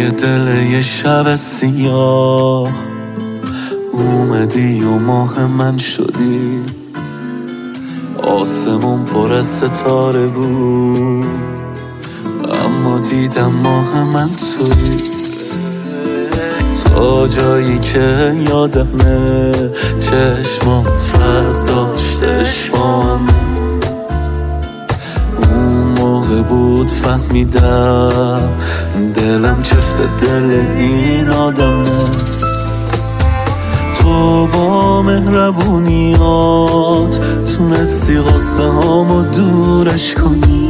توی دل یه شب سیاه اومدی و ماه من شدی. آسمون پر از ستاره بود اما دیدم ماه من توی. تا جایی که یادمه چشمات فرق داشت عشقامه. اون موقع بود فهمیدم دلم چفت دل این آدمه. تو با مهربونیات تونستی غصه هامو دورش کنی.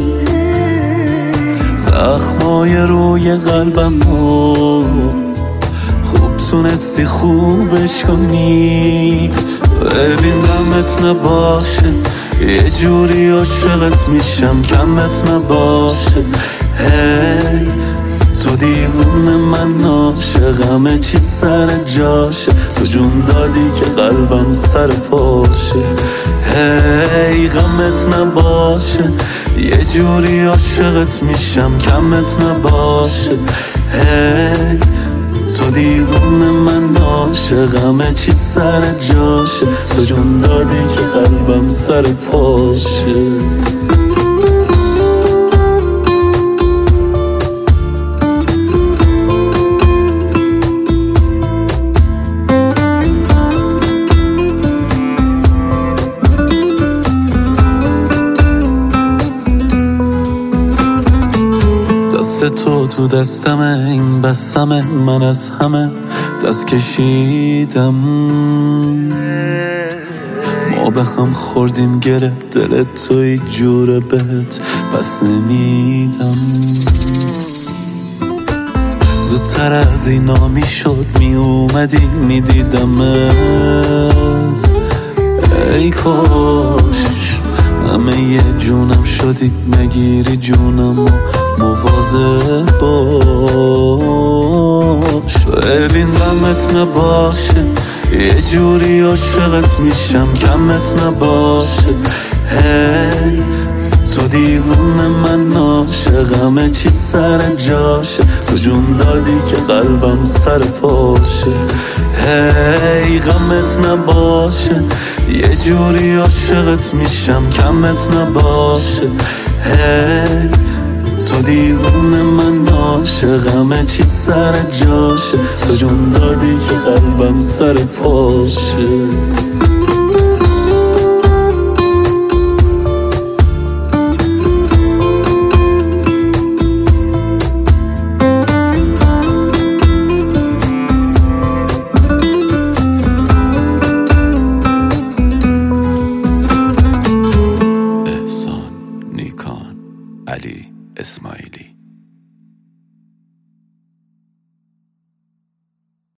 زخمای روی قلبمو خوب تونستی خوبش کنی. ببین غمت نباشه یه جوری عاشقت میشم کمت نباشه. هی تو دیوونه من عاشقمه چی سر جاشه. تو جون دادی که قلبم سر پاشه. هی غمت نباشه یه جوری عاشقت میشم کمت نباشه. هی تو دیوونه من عاشقمه چی سر جاشه. تو جون دادی که قلبم سر پاشه. دست تو دستمه این بسمه من از همه دست کشیدم. ما به هم خوردیم گره دل توی جوره بهت پس نمیدم. زودتر از اینا میشد میومدی میدیدمت. ای کاش همه یه جونم شدی نگیری جونم و مواظب باش. ببین غمت نباشه یه جوری عاشقت میشم کمت نباشه. هی تو دیوونه من عاشقمه چی سر جاشه. تو جون دادی که قلبم سر پاشه. هی غمت نباشه یه جوری عاشقت میشم کمت نباشه. هی تو دیوونه من عاشقمه چی سر جاشه. تو جون دادی که قلبم سر پاشه. احسان نیکان علی اسماعیلی.